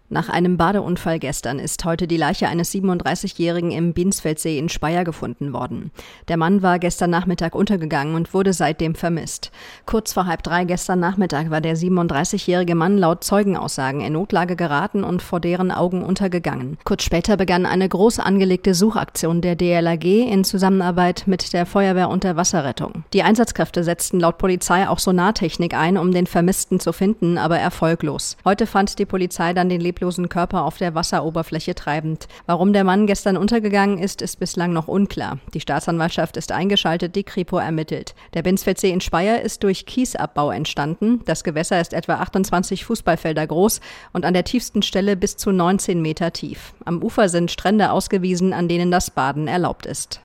Nach einem Badeunfall gestern ist heute die Leiche eines 37-Jährigen im Binsfeldsee in Speyer gefunden worden. Der Mann war gestern Nachmittag untergegangen und wurde seitdem vermisst. Kurz vor 2:30 gestern Nachmittag war der 37-jährige Mann laut Zeugenaussagen in Notlage geraten und vor deren Augen untergegangen. Kurz später begann eine groß angelegte Suchaktion der DLRG in Zusammenarbeit mit der Feuerwehr und der Wasserrettung. Die Einsatzkräfte setzten laut Polizei auch Sonartechnik ein, um den Vermissten zu finden, aber erfolglos. Heute fand die Polizei dann den leblosen Körper auf der Wasseroberfläche treibend. Warum der Mann gestern untergegangen ist, ist bislang noch unklar. Die Staatsanwaltschaft ist eingeschaltet, die Kripo ermittelt. Der Binsfeldsee in Speyer ist durch Kiesabbau entstanden. Das Gewässer ist etwa 28 Fußballfelder groß und an der tiefsten Stelle bis zu 19 Meter tief. Am Ufer sind Strände ausgewiesen, an denen das Baden erlaubt ist.